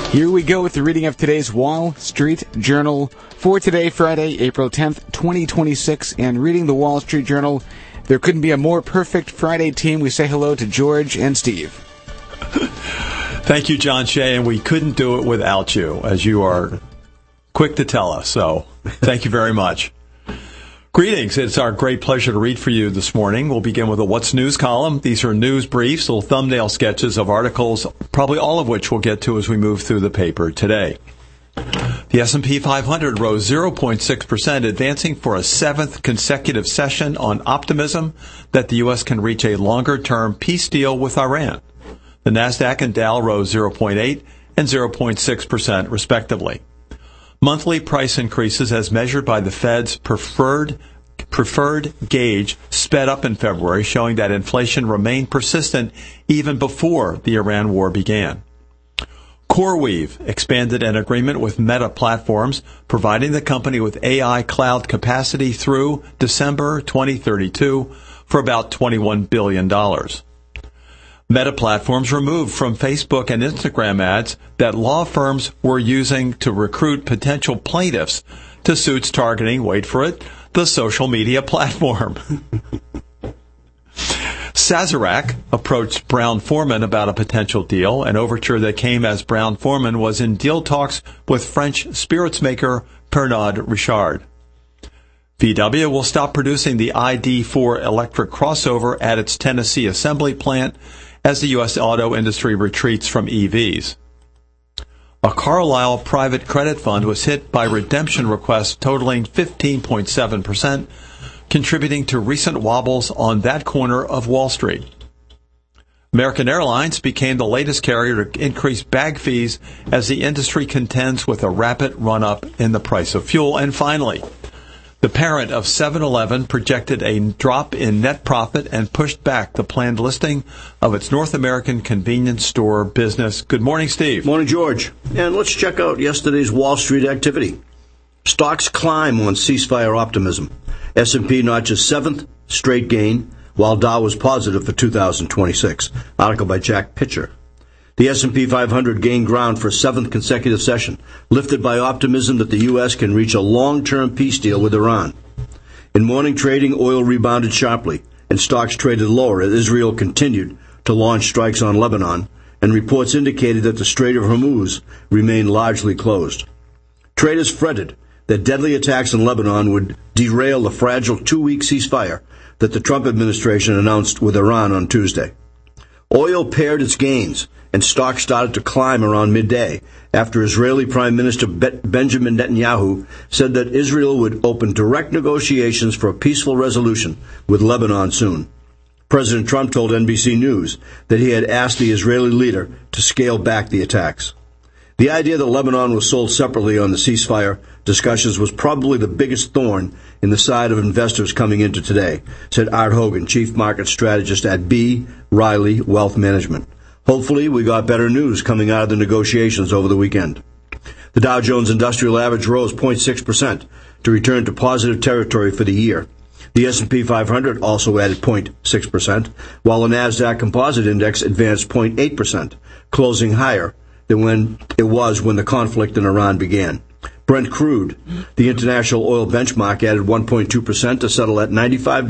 Here we go with the reading of today's Wall Street Journal for today, Friday, April 10th, 2026. And reading the Wall Street Journal, there couldn't be a more perfect Friday team. We say hello to George and Steve. Thank you, John Shea, and we couldn't do it without you, as you are quick to tell us. So thank you very much. Greetings. It's our great pleasure to read for you this morning. We'll begin with a What's News column. These are news briefs, little thumbnail sketches of articles, probably all of which we'll get to as we move through the paper today. The S&P 500 rose 0.6%, advancing for a seventh consecutive session on optimism that the U.S. can reach a longer-term peace deal with Iran. The Nasdaq and Dow rose 0.8% and 0.6%, respectively. Monthly price increases as measured by the Fed's preferred gauge sped up in February, showing that inflation remained persistent even before the Iran war began. CoreWeave expanded an agreement with Meta Platforms, providing the company with AI cloud capacity through December 2032 for about $21 billion. Meta Platforms removed from Facebook and Instagram ads that law firms were using to recruit potential plaintiffs to suits targeting, wait for it, the social media platform. Sazerac approached Brown-Forman about a potential deal, an overture that came as Brown-Forman was in deal talks with French spirits maker Pernod Ricard. VW will stop producing the ID4 electric crossover at its Tennessee assembly plant as the U.S. auto industry retreats from EVs. A Carlyle private credit fund was hit by redemption requests totaling 15.7%, contributing to recent wobbles on that corner of Wall Street. American Airlines became the latest carrier to increase bag fees as the industry contends with a rapid run-up in the price of fuel. And finally, the parent of 7-Eleven projected a drop in net profit and pushed back the planned listing of its North American convenience store business. Good morning, Steve. Morning, George. And let's check out yesterday's Wall Street activity. Stocks climb on ceasefire optimism. S&P notches seventh straight gain, while Dow was positive for 2026. Article by Jack Pitcher. The S&P 500 gained ground for a seventh consecutive session, lifted by optimism that the U.S. can reach a long-term peace deal with Iran. In morning trading, oil rebounded sharply, and stocks traded lower as Israel continued to launch strikes on Lebanon, and reports indicated that the Strait of Hormuz remained largely closed. Traders fretted that deadly attacks in Lebanon would derail the fragile two-week ceasefire that the Trump administration announced with Iran on Tuesday. Oil paired its gains, and stocks started to climb around midday after Israeli Prime Minister Benjamin Netanyahu said that Israel would open direct negotiations for a peaceful resolution with Lebanon soon. President Trump told NBC News that he had asked the Israeli leader to scale back the attacks. The idea that Lebanon was sold separately on the ceasefire discussions was probably the biggest thorn in the side of investors coming into today, said Art Hogan, chief market strategist at B. Riley Wealth Management. Hopefully, we got better news coming out of the negotiations over the weekend. The Dow Jones Industrial Average rose 0.6% to return to positive territory for the year. The S&P 500 also added 0.6%, while the Nasdaq Composite Index advanced 0.8%, closing higher than when the conflict in Iran began. Brent crude, the international oil benchmark, added 1.2% to settle at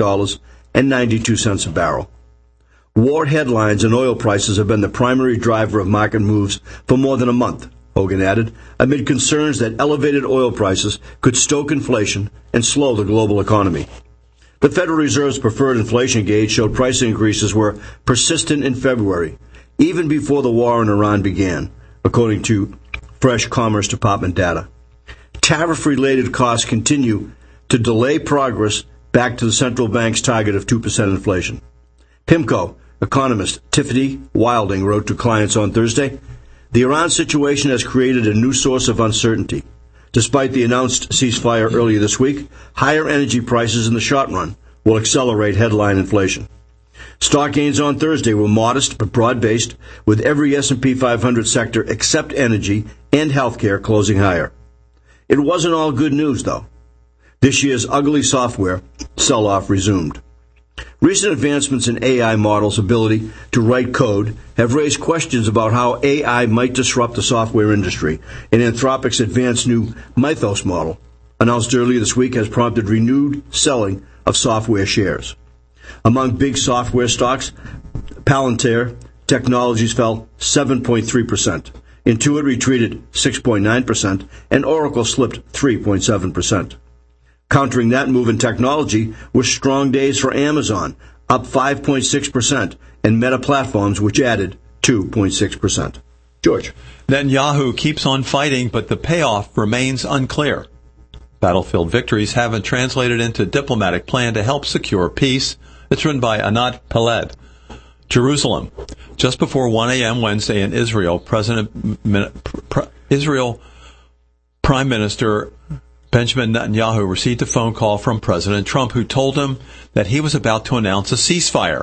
$95.92 a barrel. War headlines and oil prices have been the primary driver of market moves for more than a month, Hogan added, amid concerns that elevated oil prices could stoke inflation and slow the global economy. The Federal Reserve's preferred inflation gauge showed price increases were persistent in February, even before the war in Iran began, according to fresh Commerce Department data. Tariff-related costs continue to delay progress back to the central bank's target of 2% inflation. PIMCO economist Tiffany Wilding wrote to clients on Thursday, "The Iran situation has created a new source of uncertainty. Despite the announced ceasefire earlier this week, higher energy prices in the short run will accelerate headline inflation." Stock gains on Thursday were modest but broad-based, with every S&P 500 sector except energy and healthcare closing higher. It wasn't all good news, though. This year's ugly software sell-off resumed. Recent advancements in AI models' ability to write code have raised questions about how AI might disrupt the software industry, and Anthropic's advanced new Mythos model, announced earlier this week, has prompted renewed selling of software shares. Among big software stocks, Palantir Technologies fell 7.3%. Intuit retreated 6.9%, and Oracle slipped 3.7%. Countering that move in technology were strong days for Amazon, up 5.6%, and Meta Platforms, which added 2.6%. George. Netanyahu keeps on fighting, but the payoff remains unclear. Battlefield victories haven't translated into a diplomatic plan to help secure peace. It's written by Anat Peled. Jerusalem. Just before 1 a.m. Wednesday in Israel, Israel Prime Minister Benjamin Netanyahu received a phone call from President Trump, who told him that he was about to announce a ceasefire.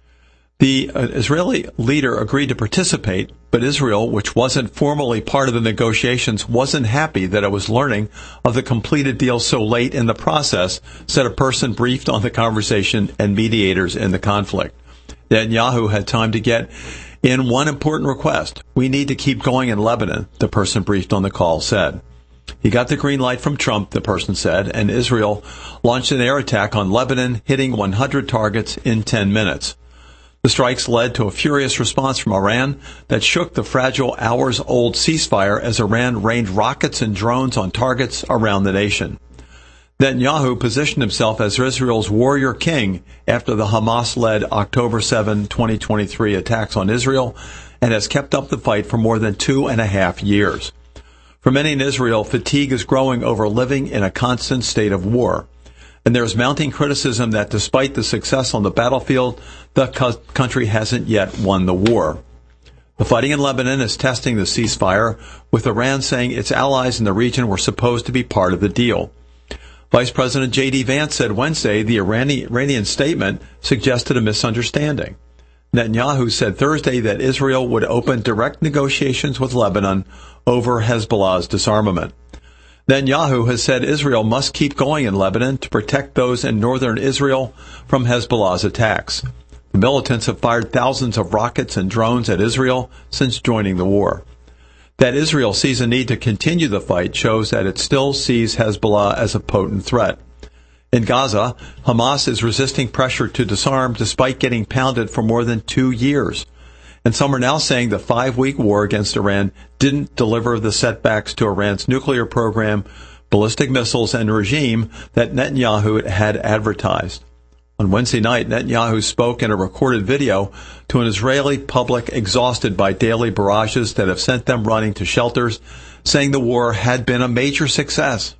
The Israeli leader agreed to participate, but Israel, which wasn't formally part of the negotiations, wasn't happy that it was learning of the completed deal so late in the process, said a person briefed on the conversation and mediators in the conflict. Netanyahu had time to get in one important request. We need to keep going in Lebanon, the person briefed on the call said. He got the green light from Trump, the person said, and Israel launched an air attack on Lebanon, hitting 100 targets in 10 minutes. The strikes led to a furious response from Iran that shook the fragile hours-old ceasefire as Iran rained rockets and drones on targets around the nation. Netanyahu positioned himself as Israel's warrior king after the Hamas-led October 7, 2023 attacks on Israel, and has kept up the fight for more than 2.5 years. For many in Israel, fatigue is growing over living in a constant state of war. And there is mounting criticism that despite the success on the battlefield, the country hasn't yet won the war. The fighting in Lebanon is testing the ceasefire, with Iran saying its allies in the region were supposed to be part of the deal. Vice President J.D. Vance said Wednesday the Iranian statement suggested a misunderstanding. Netanyahu said Thursday that Israel would open direct negotiations with Lebanon over Hezbollah's disarmament. Netanyahu has said Israel must keep going in Lebanon to protect those in northern Israel from Hezbollah's attacks. The militants have fired thousands of rockets and drones at Israel since joining the war. That Israel sees a need to continue the fight shows that it still sees Hezbollah as a potent threat. In Gaza, Hamas is resisting pressure to disarm despite getting pounded for more than 2 years. And some are now saying the 5-week war against Iran didn't deliver the setbacks to Iran's nuclear program, ballistic missiles, and regime that Netanyahu had advertised. On Wednesday night, Netanyahu spoke in a recorded video to an Israeli public exhausted by daily barrages that have sent them running to shelters, saying the war had been a major success.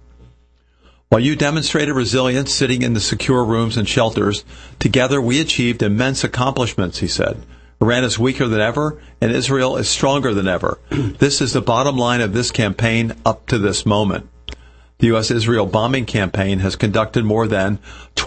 While you demonstrated resilience sitting in the secure rooms and shelters, together we achieved immense accomplishments, he said. Iran is weaker than ever, and Israel is stronger than ever. This is the bottom line of this campaign up to this moment. The U.S.-Israel bombing campaign has conducted more than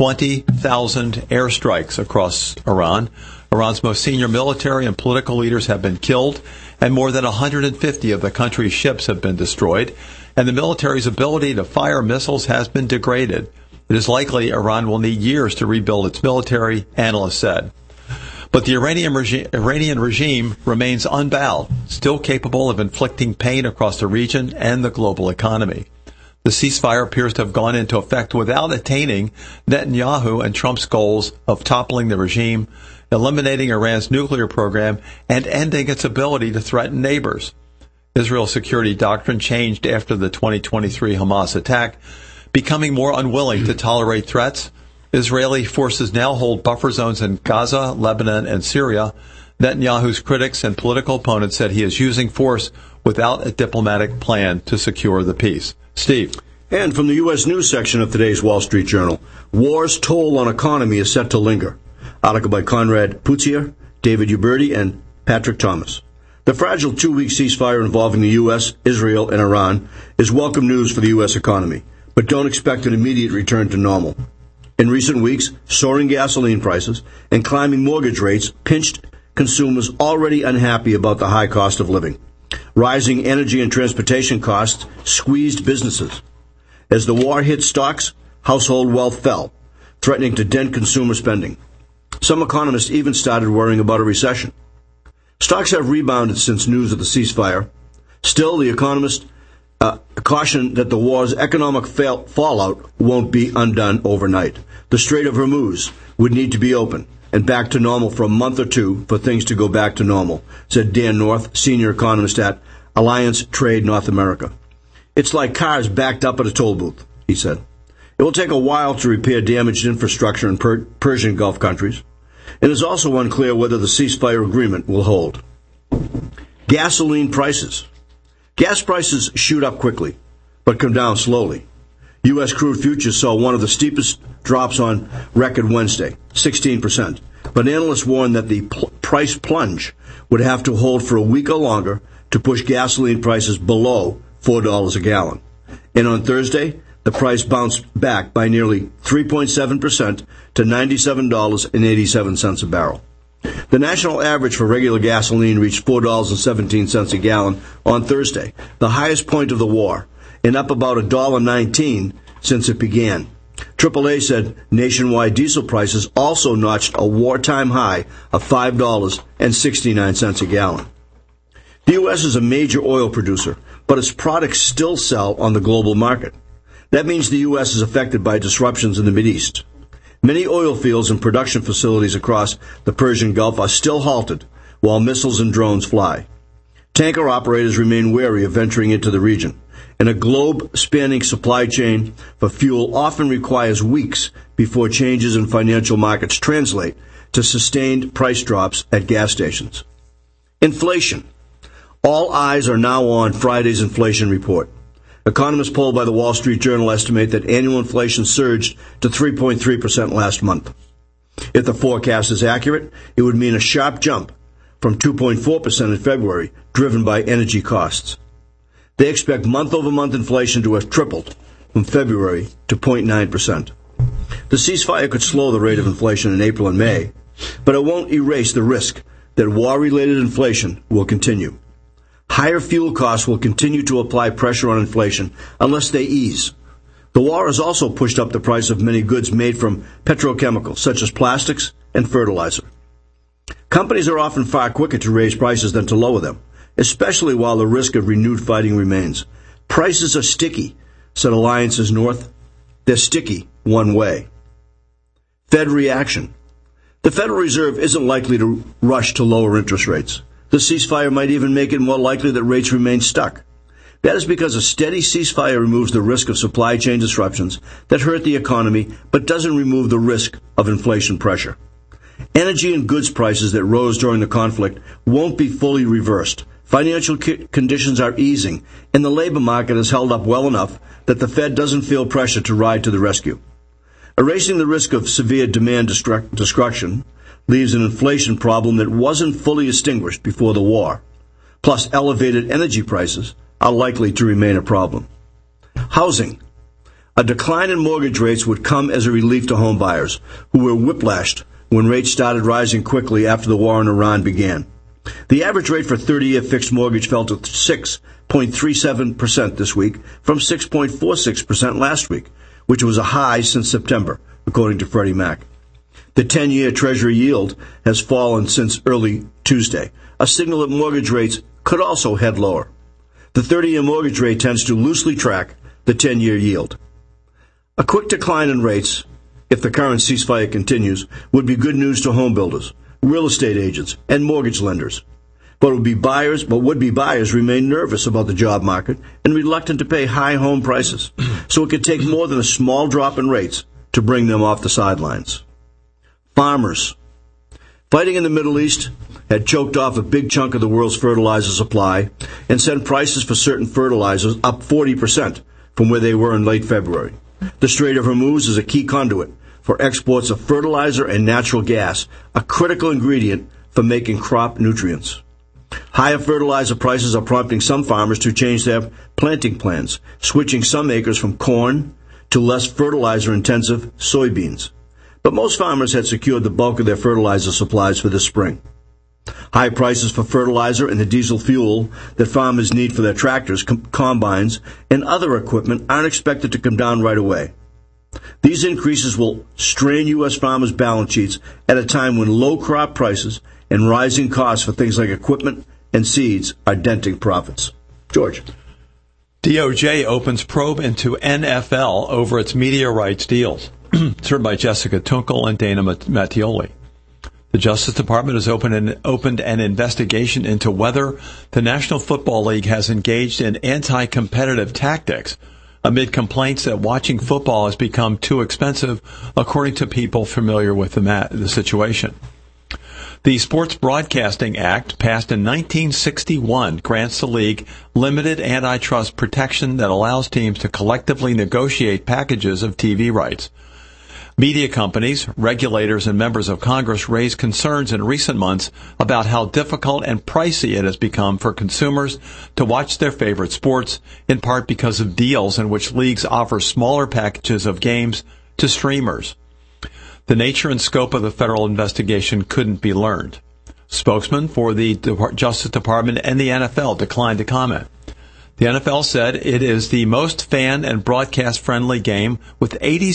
20,000 airstrikes across Iran. Iran's most senior military and political leaders have been killed, and more than 150 of the country's ships have been destroyed, and the military's ability to fire missiles has been degraded. It is likely Iran will need years to rebuild its military, analysts said. But the Iranian regime remains unbowed, still capable of inflicting pain across the region and the global economy. The ceasefire appears to have gone into effect without attaining Netanyahu and Trump's goals of toppling the regime, eliminating Iran's nuclear program, and ending its ability to threaten neighbors. Israel's security doctrine changed after the 2023 Hamas attack, becoming more unwilling to tolerate threats. Israeli forces now hold buffer zones in Gaza, Lebanon, and Syria. Netanyahu's critics and political opponents said he is using force without a diplomatic plan to secure the peace. Steve. And from the U.S. News section of today's Wall Street Journal, war's toll on economy is set to linger. Article by Conrad Putzier, David Uberti, and Patrick Thomas. The fragile 2-week ceasefire involving the U.S., Israel, and Iran is welcome news for the U.S. economy, but don't expect an immediate return to normal. In recent weeks, soaring gasoline prices and climbing mortgage rates pinched consumers already unhappy about the high cost of living. Rising energy and transportation costs squeezed businesses. As the war hit stocks, household wealth fell, threatening to dent consumer spending. Some economists even started worrying about a recession. Stocks have rebounded since news of the ceasefire. Still, the economists caution that the war's economic fallout won't be undone overnight. The Strait of Hormuz would need to be open and back to normal for a month or two for things to go back to normal, said Dan North, senior economist at Alliance Trade North America. It's like cars backed up at a toll booth, he said. It will take a while to repair damaged infrastructure in Persian Gulf countries. It is also unclear whether the ceasefire agreement will hold. Gasoline prices. Gas prices shoot up quickly, but come down slowly. U.S. crude futures saw one of the steepest drops on record Wednesday, 16%. But analysts warned that the price plunge would have to hold for a week or longer to push gasoline prices below $4 a gallon. And on Thursday, the price bounced back by nearly 3.7% to $97.87 a barrel. The national average for regular gasoline reached $4.17 a gallon on Thursday, the highest point of the war, and up about $1.19 since it began. AAA said nationwide diesel prices also notched a wartime high of $5.69 a gallon. The U.S. is a major oil producer, but its products still sell on the global market. That means the U.S. is affected by disruptions in the Mideast. Many oil fields and production facilities across the Persian Gulf are still halted while missiles and drones fly. Tanker operators remain wary of venturing into the region, and a globe-spanning supply chain for fuel often requires weeks before changes in financial markets translate to sustained price drops at gas stations. Inflation. All eyes are now on Friday's inflation report. Economists polled by the Wall Street Journal estimate that annual inflation surged to 3.3% last month. If the forecast is accurate, it would mean a sharp jump from 2.4% in February, driven by energy costs. They expect month-over-month inflation to have tripled from February to 0.9%. The ceasefire could slow the rate of inflation in April and May, but it won't erase the risk that war-related inflation will continue. Higher fuel costs will continue to apply pressure on inflation unless they ease. The war has also pushed up the price of many goods made from petrochemicals, such as plastics and fertilizer. Companies are often far quicker to raise prices than to lower them, especially while the risk of renewed fighting remains. Prices are sticky, said Alliances North. They're sticky one way. Fed reaction. The Federal Reserve isn't likely to rush to lower interest rates. The ceasefire might even make it more likely that rates remain stuck. That is because a steady ceasefire removes the risk of supply chain disruptions that hurt the economy, but doesn't remove the risk of inflation pressure. Energy and goods prices that rose during the conflict won't be fully reversed. Financial conditions are easing, and the labor market has held up well enough that the Fed doesn't feel pressure to ride to the rescue. Erasing the risk of severe demand destruction leaves an inflation problem that wasn't fully extinguished before the war. Plus, elevated energy prices are likely to remain a problem. Housing. A decline in mortgage rates would come as a relief to home buyers, who were whiplashed when rates started rising quickly after the war in Iran began. The average rate for 30-year fixed mortgage fell to 6.37% this week from 6.46% last week, which was a high since September, according to Freddie Mac. The 10-year Treasury yield has fallen since early Tuesday, a signal that mortgage rates could also head lower. The 30-year mortgage rate tends to loosely track the 10-year yield. A quick decline in rates, if the current ceasefire continues, would be good news to home builders, real estate agents, and mortgage lenders. But would-be buyers remain nervous about the job market and reluctant to pay high home prices, so it could take more than a small drop in rates to bring them off the sidelines. Farmers. Fighting in the Middle East had choked off a big chunk of the world's fertilizer supply and sent prices for certain fertilizers up 40% from where they were in late February. The Strait of Hormuz is a key conduit for exports of fertilizer and natural gas, a critical ingredient for making crop nutrients. Higher fertilizer prices are prompting some farmers to change their planting plans, switching some acres from corn to less fertilizer-intensive soybeans. But most farmers had secured the bulk of their fertilizer supplies for this spring. High prices for fertilizer and the diesel fuel that farmers need for their tractors, combines, and other equipment aren't expected to come down right away. These increases will strain U.S. farmers' balance sheets at a time when low crop prices and rising costs for things like equipment and seeds are denting profits. George. DOJ opens probe into NFL over its media rights deals. It's written by Jessica Tunkel and Dana Mattioli. The Justice Department has opened an investigation into whether the National Football League has engaged in anti-competitive tactics amid complaints that watching football has become too expensive, according to people familiar with the situation. The Sports Broadcasting Act, passed in 1961, grants the league limited antitrust protection that allows teams to collectively negotiate packages of TV rights. Media companies, regulators, and members of Congress raised concerns in recent months about how difficult and pricey it has become for consumers to watch their favorite sports, in part because of deals in which leagues offer smaller packages of games to streamers. The nature and scope of the federal investigation couldn't be learned. Spokesman for the Justice Department and the NFL declined to comment. The NFL said it is the most fan and broadcast-friendly game, with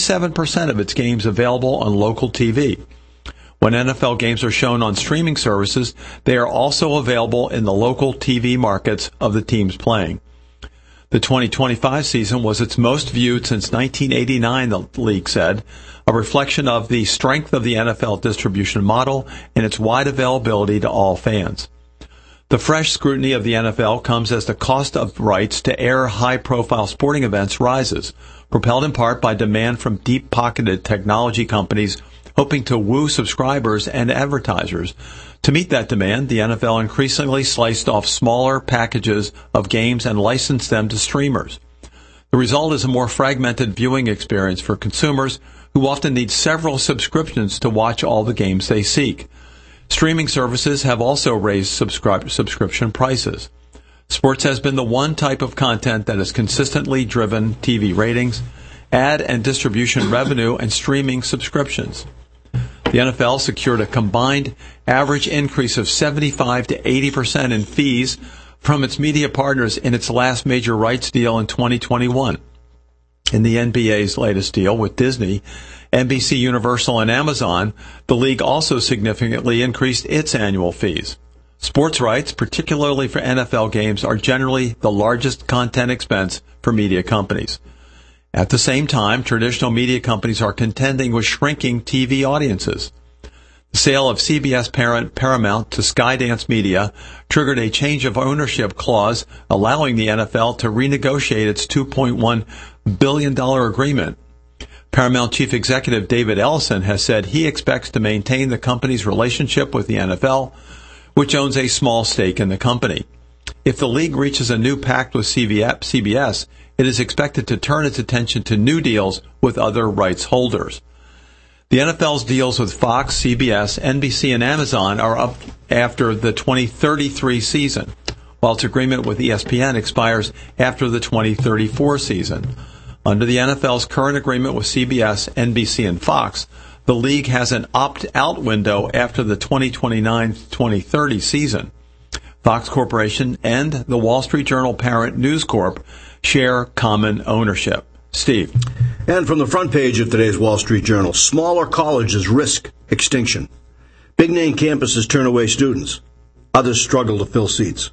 87% of its games available on local TV. When NFL games are shown on streaming services, they are also available in the local TV markets of the teams playing. The 2025 season was its most viewed since 1989, the league said, a reflection of the strength of the NFL distribution model and its wide availability to all fans. The fresh scrutiny of the NFL comes as the cost of rights to air high-profile sporting events rises, propelled in part by demand from deep-pocketed technology companies hoping to woo subscribers and advertisers. To meet that demand, the NFL increasingly sliced off smaller packages of games and licensed them to streamers. The result is a more fragmented viewing experience for consumers who often need several subscriptions to watch all the games they seek. Streaming services have also raised subscription prices. Sports has been the one type of content that has consistently driven TV ratings, ad and distribution revenue, and streaming subscriptions. The NFL secured a combined average increase of 75 to 80% in fees from its media partners in its last major rights deal in 2021. In the NBA's latest deal with Disney, NBC Universal, and Amazon, the league also significantly increased its annual fees. Sports rights, particularly for NFL games, are generally the largest content expense for media companies. At the same time, traditional media companies are contending with shrinking TV audiences. The sale of CBS parent Paramount to Skydance Media triggered a change of ownership clause, allowing the NFL to renegotiate its $2.1 billion agreement. Paramount Chief Executive David Ellison has said he expects to maintain the company's relationship with the NFL, which owns a small stake in the company. If the league reaches a new pact with CBS, it is expected to turn its attention to new deals with other rights holders. The NFL's deals with Fox, CBS, NBC, and Amazon are up after the 2033 season, while its agreement with ESPN expires after the 2034 season. Under the NFL's current agreement with CBS, NBC, and Fox, the league has an opt-out window after the 2029-2030 season. Fox Corporation and the Wall Street Journal parent News Corp share common ownership. Steve. And from the front page of today's Wall Street Journal, smaller colleges risk extinction. Big-name campuses turn away students. Others struggle to fill seats.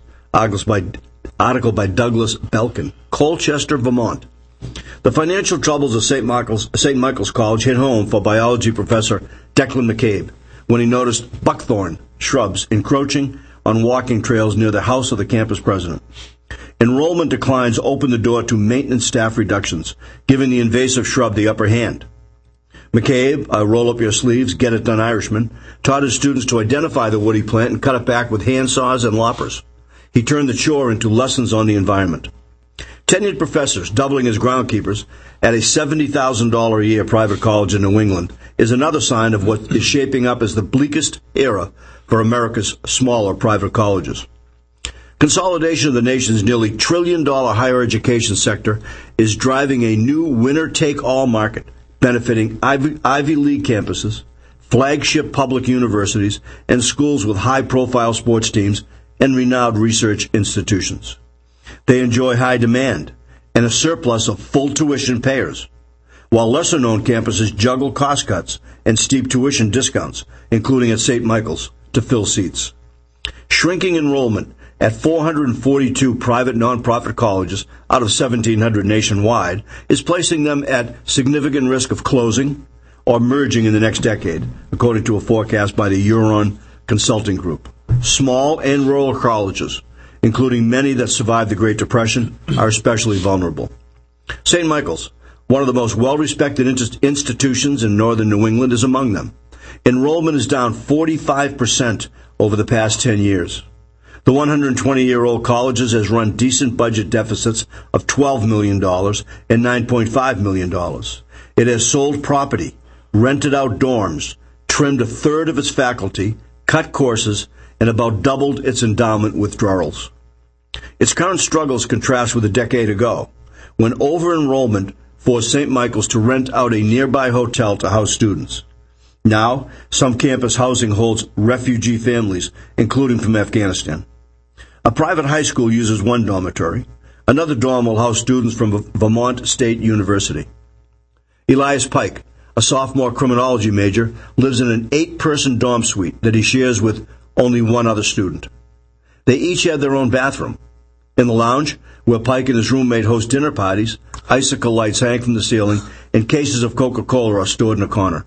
Article by Douglas Belkin, Colchester, Vermont. The financial troubles of St. Michael's College hit home for biology professor Declan McCabe when he noticed buckthorn shrubs encroaching on walking trails near the house of the campus president. Enrollment declines opened the door to maintenance staff reductions, giving the invasive shrub the upper hand. McCabe, a roll-up-your-sleeves, get-it-done Irishman, taught his students to identify the woody plant and cut it back with handsaws and loppers. He turned the chore into lessons on the environment. Tenured professors doubling as groundkeepers at a $70,000 a year private college in New England is another sign of what is shaping up as the bleakest era for America's smaller private colleges. Consolidation of the nation's nearly $1 trillion higher education sector is driving a new winner-take-all market, benefiting Ivy League campuses, flagship public universities, and schools with high-profile sports teams and renowned research institutions. They enjoy high demand and a surplus of full tuition payers. while lesser-known campuses juggle cost cuts and steep tuition discounts, including at St. Michael's, to fill seats. Shrinking enrollment at 442 private nonprofit colleges out of 1,700 nationwide is placing them at significant risk of closing or merging in the next decade, according to a forecast by the Huron Consulting Group. Small and rural colleges, including many that survived the Great Depression, are especially vulnerable. St. Michael's, one of the most well-respected institutions in northern New England, is among them. Enrollment is down 45% over the past 10 years. The 120-year-old colleges has run decent budget deficits of $12 million and $9.5 million. It has sold property, rented out dorms, trimmed a third of its faculty, cut courses, and about doubled its endowment withdrawals. Its current struggles contrast with a decade ago, when over-enrollment forced St. Michael's to rent out a nearby hotel to house students. Now, some campus housing holds refugee families, including from Afghanistan. A private high school uses one dormitory. Another dorm will house students from Vermont State University. Elias Pike, a sophomore criminology major, lives in an 8-person dorm suite that he shares with only one other student. They each have their own bathroom. In the lounge, where Pike and his roommate host dinner parties, icicle lights hang from the ceiling, and cases of Coca-Cola are stored in a corner.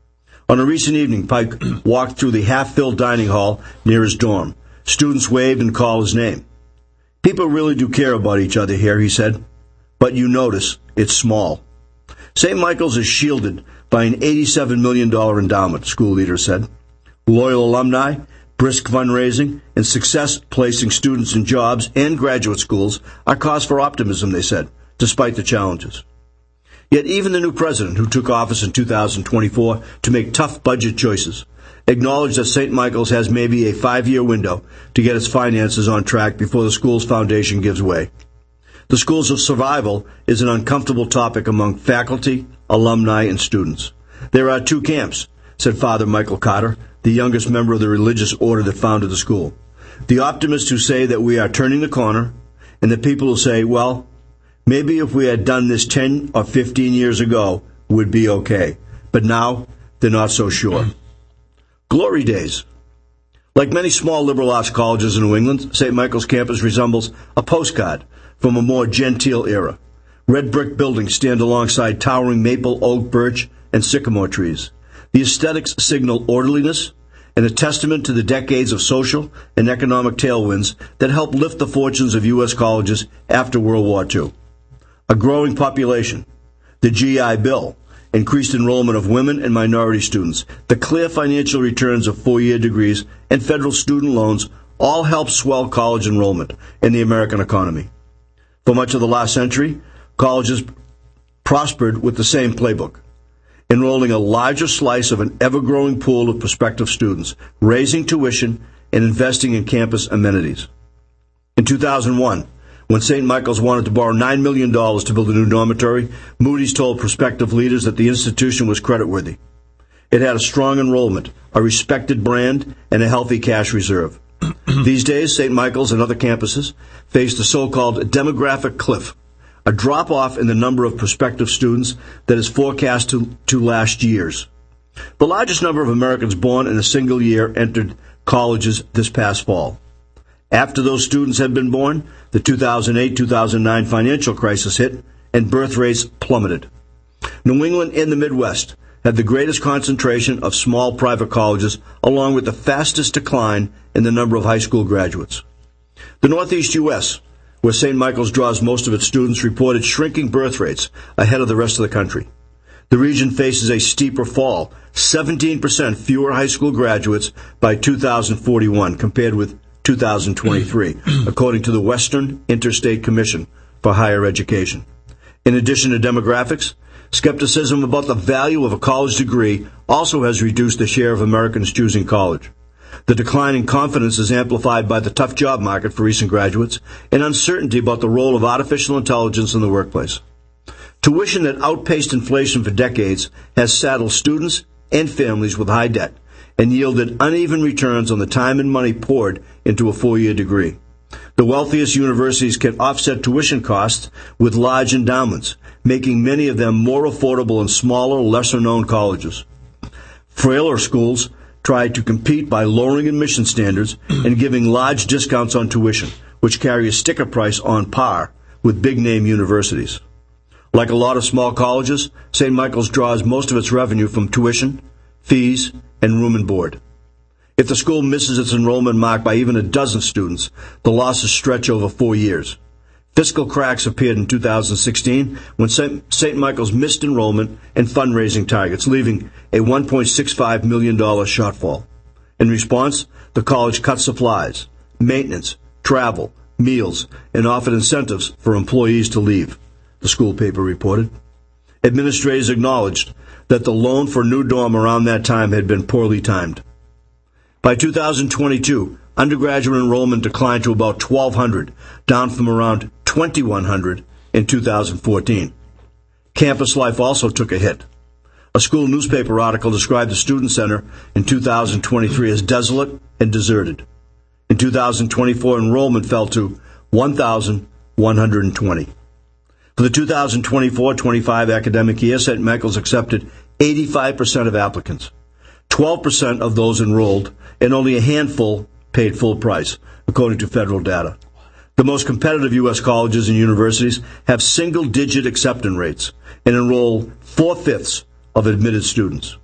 On a recent evening, Pike walked through the half-filled dining hall near his dorm. Students waved and called his name. People really do care about each other here, he said, but you notice it's small. St. Michael's is shielded by an $87 million endowment, school leaders said. Loyal alumni, brisk fundraising, and success placing students in jobs and graduate schools are cause for optimism, they said, despite the challenges. Yet even the new president, who took office in 2024 to make tough budget choices, acknowledged that St. Michael's has maybe a 5-year window to get its finances on track before the school's foundation gives way. The school's survival is an uncomfortable topic among faculty, alumni, and students. There are 2 camps, said Father Michael Carter, the youngest member of the religious order that founded the school. The optimists who say that we are turning the corner, and the people who say, well, maybe if we had done this 10 or 15 years ago, we'd be okay. But now, they're not so sure. Glory days. Like many small liberal arts colleges in New England, St. Michael's campus resembles a postcard from a more genteel era. Red brick buildings stand alongside towering maple, oak, birch, and sycamore trees. The aesthetics signal orderliness and a testament to the decades of social and economic tailwinds that helped lift the fortunes of U.S. colleges after World War II. A growing population, the GI Bill, increased enrollment of women and minority students, the clear financial returns of 4-year degrees, and federal student loans all helped swell college enrollment in the American economy. For much of the last century, colleges prospered with the same playbook, enrolling a larger slice of an ever-growing pool of prospective students, raising tuition, and investing in campus amenities. In 2001, when St. Michael's wanted to borrow $9 million to build a new dormitory, Moody's told prospective leaders that the institution was creditworthy. It had a strong enrollment, a respected brand, and a healthy cash reserve. These days, St. Michael's and other campuses face the so-called demographic cliff, a drop-off in the number of prospective students that is forecast to last years. The largest number of Americans born in a single year entered colleges this past fall. After those students had been born, the 2008-2009 financial crisis hit, and birth rates plummeted. New England and the Midwest had the greatest concentration of small private colleges, along with the fastest decline in the number of high school graduates. The Northeast U.S., where St. Michael's draws most of its students, reported shrinking birth rates ahead of the rest of the country. The region faces a steeper fall, 17% fewer high school graduates by 2041 compared with 2023, according to the Western Interstate Commission for Higher Education. In addition to demographics, skepticism about the value of a college degree also has reduced the share of Americans choosing college. The decline in confidence is amplified by the tough job market for recent graduates and uncertainty about the role of artificial intelligence in the workplace. Tuition that outpaced inflation for decades has saddled students and families with high debt and yielded uneven returns on the time and money poured into a 4-year degree. The wealthiest universities can offset tuition costs with large endowments, making many of them more affordable in smaller, lesser-known colleges. Frailer schools tried to compete by lowering admission standards and giving large discounts on tuition, which carry a sticker price on par with big-name universities. Like a lot of small colleges, St. Michael's draws most of its revenue from tuition, fees, and room and board. If the school misses its enrollment mark by even a dozen students, the losses stretch over 4 years. Fiscal cracks appeared in 2016 when St. Michael's missed enrollment and fundraising targets, leaving a $1.65 million shortfall. In response, the college cut supplies, maintenance, travel, meals, and offered incentives for employees to leave, the school paper reported. Administrators acknowledged that the loan for a new dorm around that time had been poorly timed. By 2022, undergraduate enrollment declined to about 1,200, down from around 2,100 in 2014. Campus life also took a hit. A school newspaper article described the student center in 2023 as desolate and deserted. In 2024, enrollment fell to 1,120. For the 2024-25 academic year, St. Michael's accepted 85% of applicants. 12% of those enrolled, and only a handful paid full price, according to federal data. The most competitive U.S. colleges and universities have single-digit acceptance rates and enroll 4/5 of admitted students.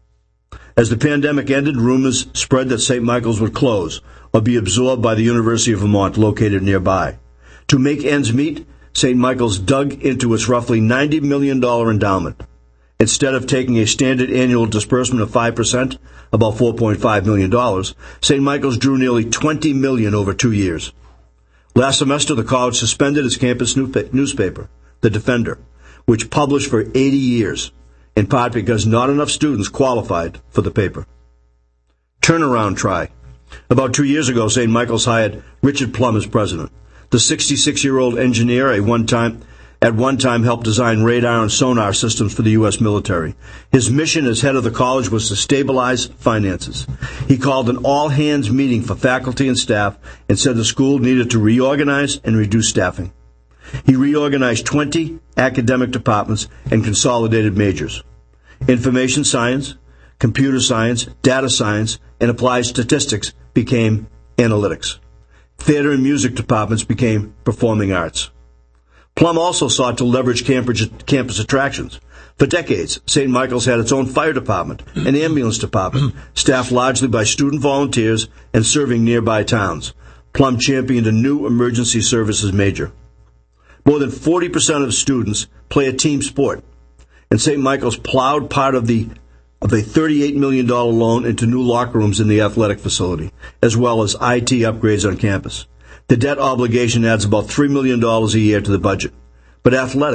As the pandemic ended, rumors spread that St. Michael's would close or be absorbed by the University of Vermont, located nearby. To make ends meet, St. Michael's dug into its roughly $90 million endowment. Instead of taking a standard annual disbursement of 5%, about $4.5 million, St. Michael's drew nearly $20 million over 2 years. Last semester, the college suspended its campus newspaper, The Defender, which published for 80 years, in part because not enough students qualified for the paper. Turnaround try. About 2 years ago, St. Michael's hired Richard Plum as president. The 66-year-old engineer at one time helped design radar and sonar systems for the U.S. military. His mission as head of the college was to stabilize finances. He called an all-hands meeting for faculty and staff and said the school needed to reorganize and reduce staffing. He reorganized 20 academic departments and consolidated majors. Information science, computer science, data science, and applied statistics became analytics. Theater and music departments became performing arts. Plum also sought to leverage campus attractions. For decades, St. Michael's had its own fire department and ambulance department, staffed largely by student volunteers and serving nearby towns. Plum championed a new emergency services major. More than 40% of students play a team sport, and St. Michael's plowed part of a $38 million loan into new locker rooms in the athletic facility, as well as IT upgrades on campus. The debt obligation adds about $3 million a year to the budget. But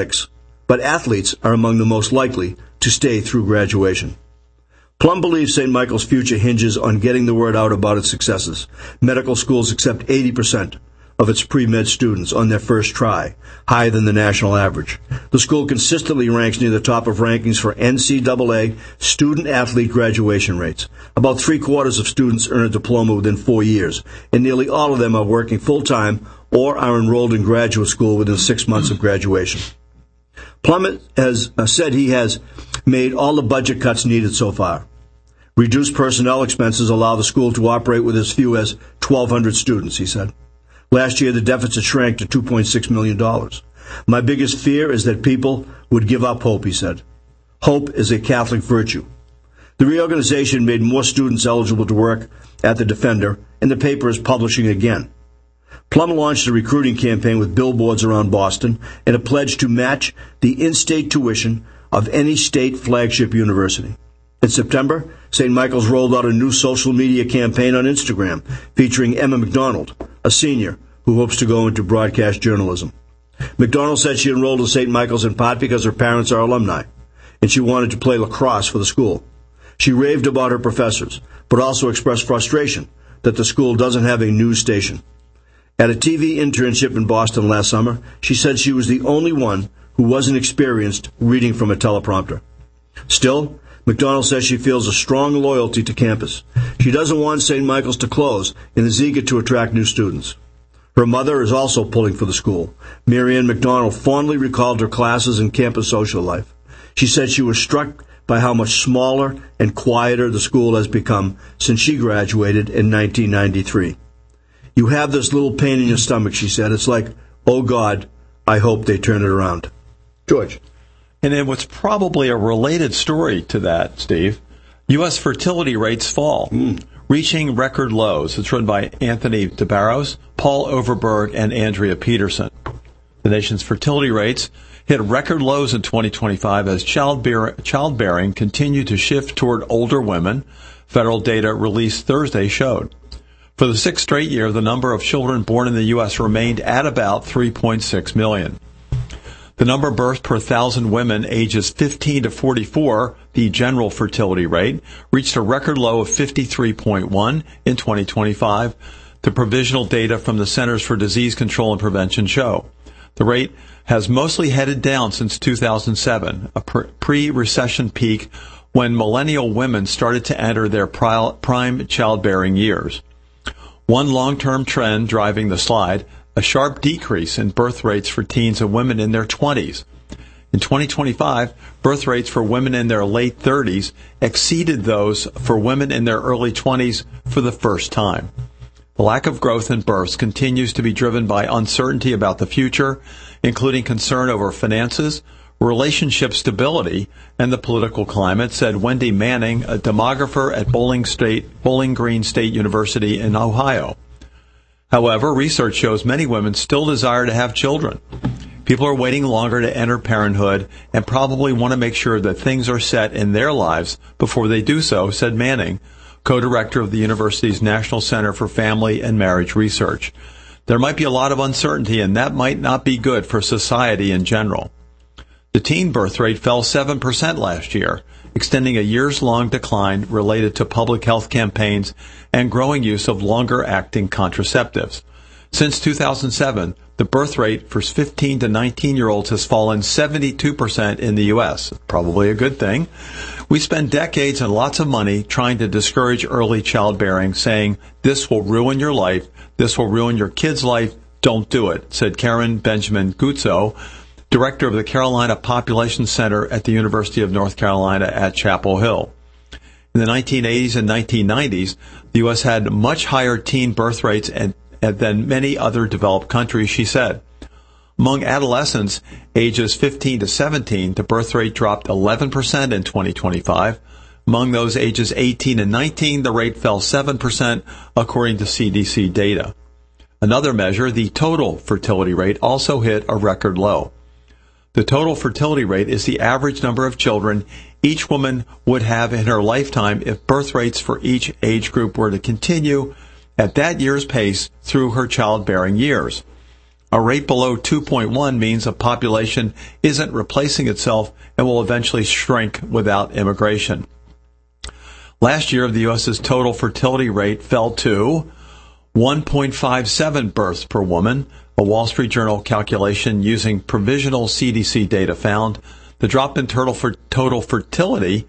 athletes are among the most likely to stay through graduation. Plum believes St. Michael's future hinges on getting the word out about its successes. Medical schools accept 80% of its pre-med students on their first try, higher than the national average. The school consistently ranks near the top of rankings for NCAA student-athlete graduation rates. About 3/4 of students earn a diploma within 4 years, and nearly all of them are working full-time or are enrolled in graduate school within 6 months of graduation. Plum has said he has made all the budget cuts needed so far. Reduced personnel expenses allow the school to operate with as few as 1,200 students, he said. Last year, the deficit shrank to $2.6 million. My biggest fear is that people would give up hope, he said. Hope is a Catholic virtue. The reorganization made more students eligible to work at the Defender, and the paper is publishing again. Plum launched a recruiting campaign with billboards around Boston and a pledge to match the in-state tuition of any state flagship university. In September, St. Michael's rolled out a new social media campaign on Instagram featuring Emma McDonald, a senior who hopes to go into broadcast journalism. McDonald said she enrolled at St. Michael's in part because her parents are alumni, and she wanted to play lacrosse for the school. She raved about her professors, but also expressed frustration that the school doesn't have a news station. At a TV internship in Boston last summer, she said she was the only one who wasn't experienced reading from a teleprompter. Still, McDonald says she feels a strong loyalty to campus. She doesn't want St. Michael's to close and is eager to attract new students. Her mother is also pulling for the school. Marianne McDonald fondly recalled her classes and campus social life. She said she was struck by how much smaller and quieter the school has become since she graduated in 1993. You have this little pain in your stomach, she said. It's like, oh God, I hope they turn it around. George. And in what's probably a related story to that, Steve, U.S. fertility rates fall, reaching record lows. It's written by Anthony DeBarros, Paul Overberg, and Andrea Peterson. The nation's fertility rates hit record lows in 2025 as childbearing continued to shift toward older women, federal data released Thursday showed. For the sixth straight year, the number of children born in the U.S. remained at about 3.6 million. The number of births per 1,000 women ages 15 to 44, the general fertility rate, reached a record low of 53.1 in 2025. The provisional data from the Centers for Disease Control and Prevention show. The rate has mostly headed down since 2007, a pre-recession peak when millennial women started to enter their prime childbearing years. One long-term trend driving the slide, a sharp decrease in birth rates for teens and women in their 20s. In 2025, birth rates for women in their late 30s exceeded those for women in their early 20s for the first time. The lack of growth in births continues to be driven by uncertainty about the future, including concern over finances, relationship stability, and the political climate, said Wendy Manning, a demographer at Bowling Green State University in Ohio. However, research shows many women still desire to have children. People are waiting longer to enter parenthood and probably want to make sure that things are set in their lives before they do so, said Manning, co-director of the university's National Center for Family and Marriage Research. There might be a lot of uncertainty, and that might not be good for society in general. The teen birth rate fell 7% last year, extending a years-long decline related to public health campaigns and growing use of longer-acting contraceptives. Since 2007, the birth rate for 15 to 19-year-olds has fallen 72% in the U.S., probably a good thing. We spend decades and lots of money trying to discourage early childbearing, saying, this will ruin your life, this will ruin your kid's life, don't do it, said Karen Benjamin Guzzo, director of the Carolina Population Center at the University of North Carolina at Chapel Hill. In the 1980s and 1990s, the U.S. had much higher teen birth rates than many other developed countries, she said. Among adolescents ages 15 to 17, the birth rate dropped 11% in 2025. Among those ages 18 and 19, the rate fell 7%, according to CDC data. Another measure, the total fertility rate, also hit a record low. The total fertility rate is the average number of children each woman would have in her lifetime if birth rates for each age group were to continue at that year's pace through her childbearing years. A rate below 2.1 means a population isn't replacing itself and will eventually shrink without immigration. Last year, the U.S.'s total fertility rate fell to 1.57 births per woman. A Wall Street Journal calculation using provisional CDC data found the drop in total fertility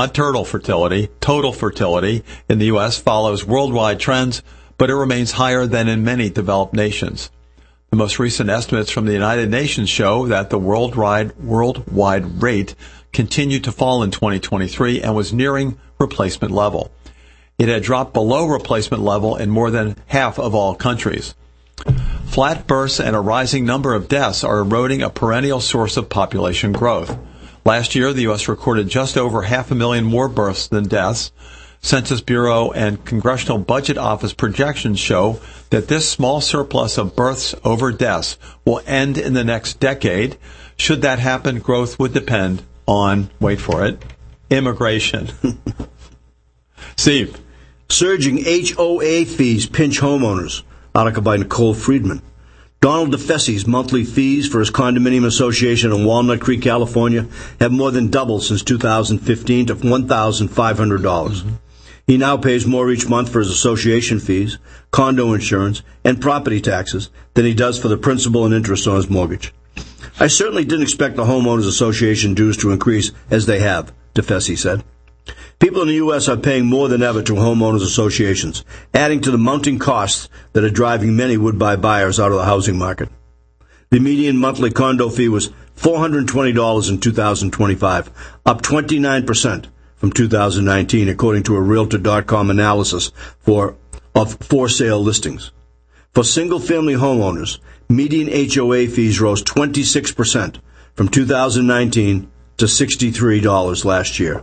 in the U.S. follows worldwide trends, but it remains higher than in many developed nations. The most recent estimates from the United Nations show that the worldwide rate continued to fall in 2023 and was nearing replacement level. It had dropped below replacement level in more than half of all countries. Flat births and a rising number of deaths are eroding a perennial source of population growth. Last year, the U.S. recorded just over 500,000 more births than deaths. Census Bureau and Congressional Budget Office projections show that this small surplus of births over deaths will end in the next decade. Should that happen, growth would depend on, wait for it, immigration. Steve. Surging HOA fees pinch homeowners. Article by Nicole Friedman. Donald DeFessie's monthly fees for his condominium association in Walnut Creek, California, have more than doubled since 2015 to $1,500. He now pays more each month for his association fees, condo insurance, and property taxes than he does for the principal and interest on his mortgage. I certainly didn't expect the homeowners association dues to increase as they have, DeFessie said. People in the U.S. are paying more than ever to homeowners associations, adding to the mounting costs that are driving many would-buy buyers out of the housing market. The median monthly condo fee was $420 in 2025, up 29% from 2019, according to a Realtor.com analysis of for-sale listings. For single-family homeowners, median HOA fees rose 26% from 2019 to $63 last year.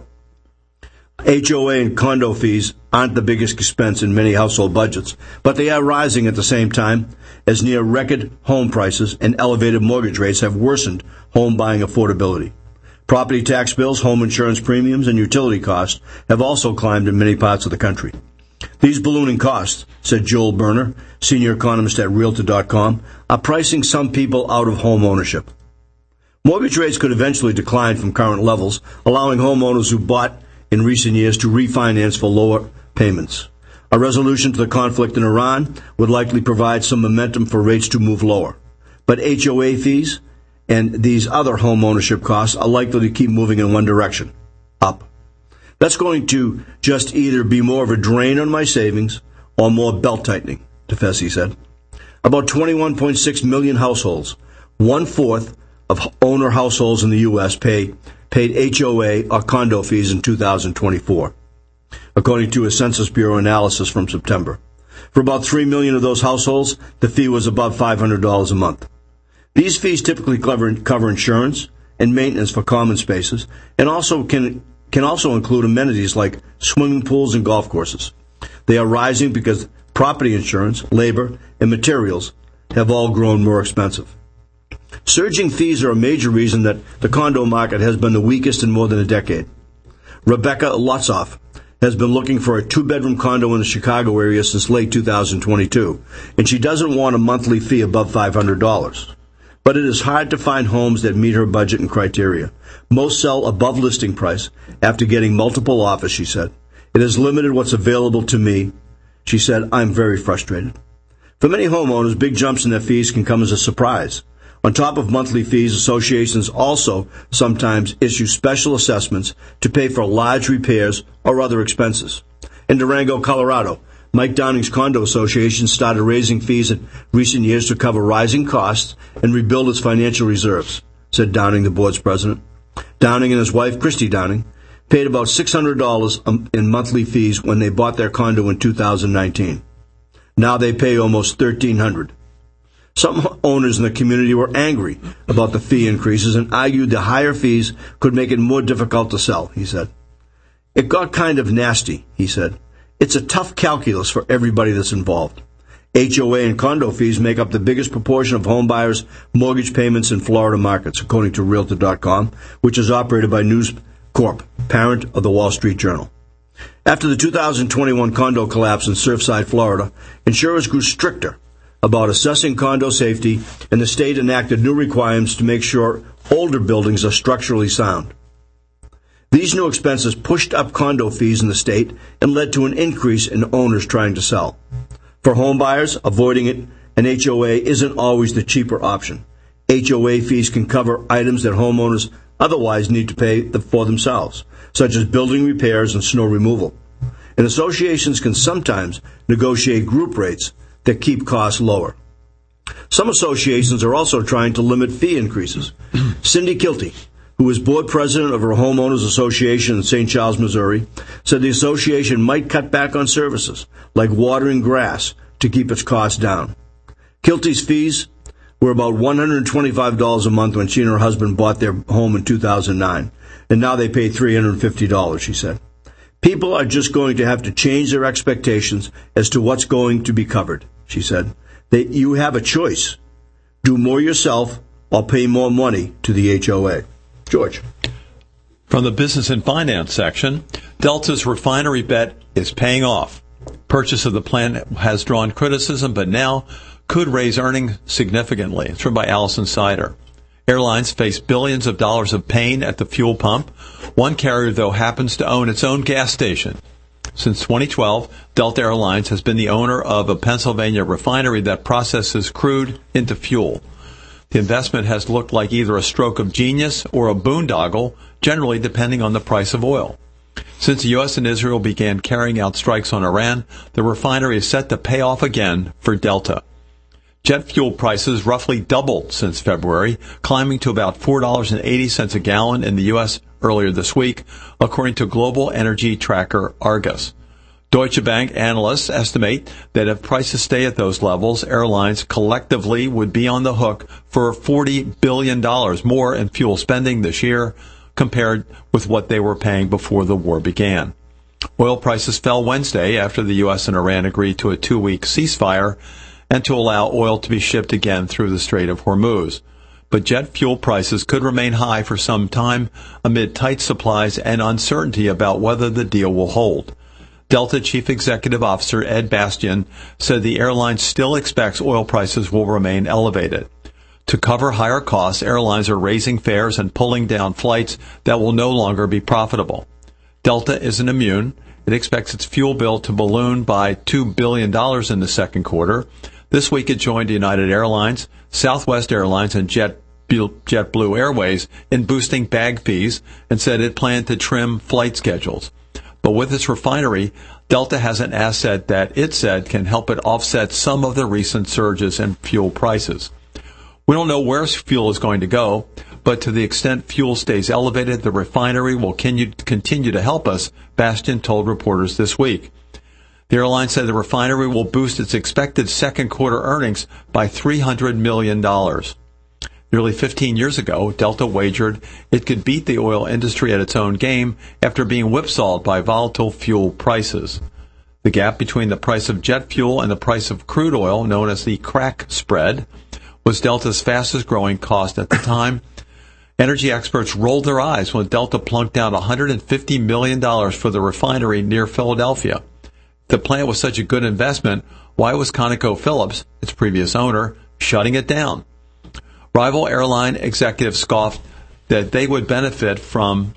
HOA and condo fees aren't the biggest expense in many household budgets, but they are rising at the same time as near-record home prices and elevated mortgage rates have worsened home buying affordability. Property tax bills, home insurance premiums, and utility costs have also climbed in many parts of the country. These ballooning costs, said Joel Berner, senior economist at Realtor.com, are pricing some people out of home ownership. Mortgage rates could eventually decline from current levels, allowing homeowners who bought in recent years to refinance for lower payments. A resolution to the conflict in Iran would likely provide some momentum for rates to move lower. But HOA fees and these other home ownership costs are likely to keep moving in one direction, up. That's going to just either be more of a drain on my savings or more belt-tightening, DeFesi said. About 21.6 million households, one-fourth of owner households in the U.S. paid HOA or condo fees in 2024, according to a Census Bureau analysis from September. For about 3 million of those households, the fee was above $500 a month. These fees typically cover insurance and maintenance for common spaces, and also can also include amenities like swimming pools and golf courses. They are rising because property insurance, labor, and materials have all grown more expensive. Surging fees are a major reason that the condo market has been the weakest in more than a decade. Rebecca Lotzoff has been looking for a two-bedroom condo in the Chicago area since late 2022, and she doesn't want a monthly fee above $500. But it is hard to find homes that meet her budget and criteria. Most sell above listing price after getting multiple offers, she said. It has limited what's available to me. She said, I'm very frustrated. For many homeowners, big jumps in their fees can come as a surprise. On top of monthly fees, associations also sometimes issue special assessments to pay for large repairs or other expenses. In Durango, Colorado, Mike Downing's condo association started raising fees in recent years to cover rising costs and rebuild its financial reserves, said Downing, the board's president. Downing and his wife, Christy Downing, paid about $600 in monthly fees when they bought their condo in 2019. Now they pay almost $1,300. Some owners in the community were angry about the fee increases and argued the higher fees could make it more difficult to sell, he said. It got kind of nasty, he said. It's a tough calculus for everybody that's involved. HOA and condo fees make up the biggest proportion of home buyers' mortgage payments in Florida markets, according to Realtor.com, which is operated by News Corp, parent of the Wall Street Journal. After the 2021 condo collapse in Surfside, Florida, insurers grew stricter about assessing condo safety, and the state enacted new requirements to make sure older buildings are structurally sound. These new expenses pushed up condo fees in the state and led to an increase in owners trying to sell. For home buyers, avoiding an HOA isn't always the cheaper option. HOA fees can cover items that homeowners otherwise need to pay for themselves, such as building repairs and snow removal. And associations can sometimes negotiate group rates that keep costs lower. Some associations are also trying to limit fee increases. Cindy Kilty, who is board president of her homeowners association in St. Charles, Missouri, said the association might cut back on services like watering grass to keep its costs down. Kilty's fees were about $125 a month when she and her husband bought their home in 2009, and now they pay $350, she said. People are just going to have to change their expectations as to what's going to be covered, she said. You have a choice. Do more yourself or pay more money to the HOA. George. From the business and finance section, Delta's refinery bet is paying off. Purchase of the plant has drawn criticism, but now could raise earnings significantly. It's written by Allison Sider. Airlines face billions of dollars of pain at the fuel pump. One carrier, though, happens to own its own gas station. Since 2012, Delta Airlines has been the owner of a Pennsylvania refinery that processes crude into fuel. The investment has looked like either a stroke of genius or a boondoggle, generally depending on the price of oil. Since the U.S. and Israel began carrying out strikes on Iran, the refinery is set to pay off again for Delta. Jet fuel prices roughly doubled since February, climbing to about $4.80 a gallon in the U.S. earlier this week, according to global energy tracker Argus. Deutsche Bank analysts estimate that if prices stay at those levels, airlines collectively would be on the hook for $40 billion more in fuel spending this year compared with what they were paying before the war began. Oil prices fell Wednesday after the U.S. and Iran agreed to a 2-week ceasefire and to allow oil to be shipped again through the Strait of Hormuz. But jet fuel prices could remain high for some time amid tight supplies and uncertainty about whether the deal will hold. Delta Chief Executive Officer Ed Bastian said the airline still expects oil prices will remain elevated. To cover higher costs, airlines are raising fares and pulling down flights that will no longer be profitable. Delta isn't immune. It expects its fuel bill to balloon by $2 billion in the second quarter. This week it joined United Airlines, Southwest Airlines, and JetBlue Airways in boosting bag fees and said it planned to trim flight schedules. But with its refinery, Delta has an asset that it said can help it offset some of the recent surges in fuel prices. We don't know where fuel is going to go, but to the extent fuel stays elevated, the refinery will continue to help us, Bastian told reporters this week. The airline said the refinery will boost its expected second quarter earnings by $300 million. Nearly 15 years ago, Delta wagered it could beat the oil industry at its own game after being whipsawed by volatile fuel prices. The gap between the price of jet fuel and the price of crude oil, known as the crack spread, was Delta's fastest growing cost at the time. Energy experts rolled their eyes when Delta plunked down $150 million for the refinery near Philadelphia. If the plant was such a good investment, why was ConocoPhillips, its previous owner, shutting it down? Rival airline executives scoffed that they would benefit from